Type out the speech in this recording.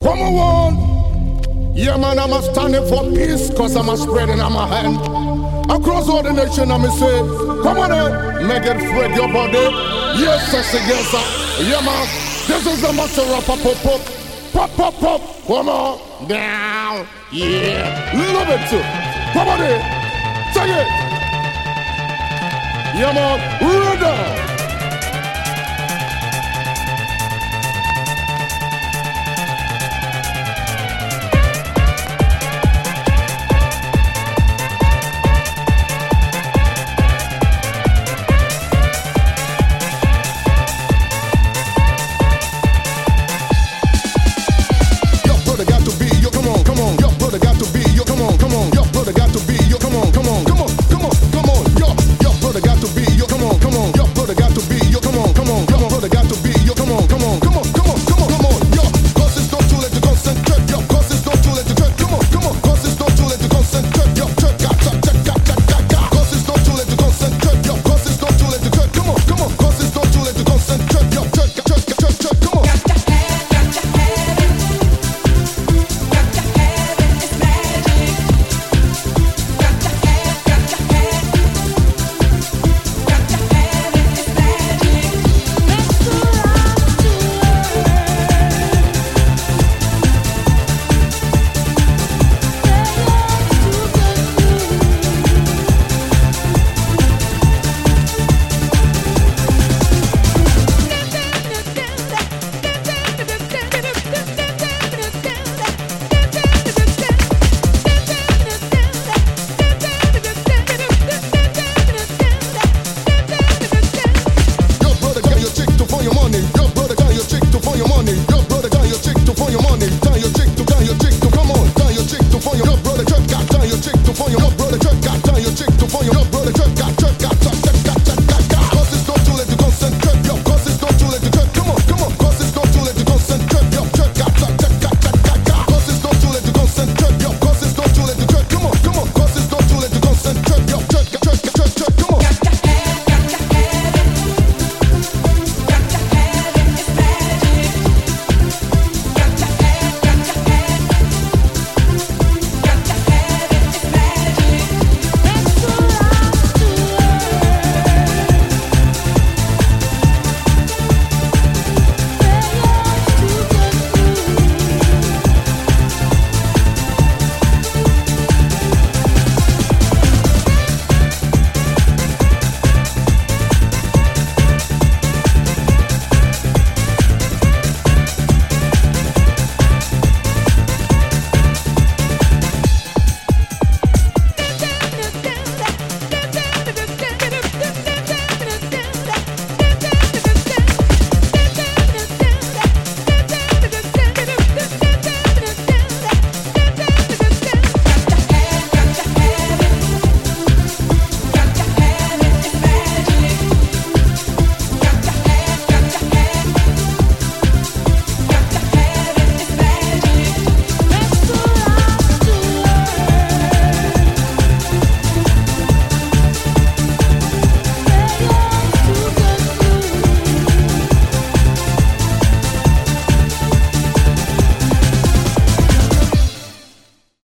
Come on. Yeah, man, I'm a standing for peace, cause I'm a spreading on my hand. Across all the nation, I'm a say, come on in, make it spread your body. Yes, sexy girls, yeah, man. This is the master rapper, pop, pop, pop, pop, pop. Come on, down, yeah. Love it too. Come on in, take it. Yeah, man, run down. Your chick to find your money, tell your chick